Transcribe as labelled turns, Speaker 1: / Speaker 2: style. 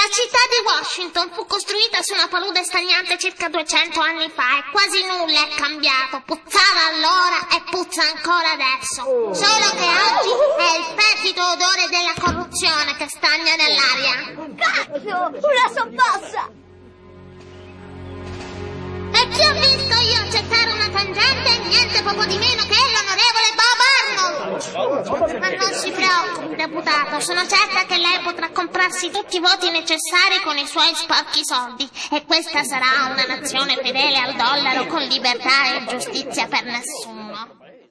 Speaker 1: città di Washington fu costruita su una palude stagnante circa 200 anni fa e quasi nulla è cambiato. Puzzava allora e puzza ancora adesso. Solo che oggi è il fetido odore della corruzione che stagna nell'aria.
Speaker 2: Cazzo, una sommossa!
Speaker 1: E chi ho visto io accettare una tangente? Niente poco di meno che l'onorevole Bob Arnold. Ma non si preoccupi, deputato, sono certa che lei potrà comprarsi tutti i voti necessari con i suoi sporchi soldi. E questa sarà una nazione fedele al dollaro, con libertà e giustizia per nessuno.